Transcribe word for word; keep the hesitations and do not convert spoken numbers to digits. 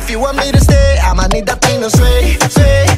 If you want me to stay, I'ma need that thing to sway, sway.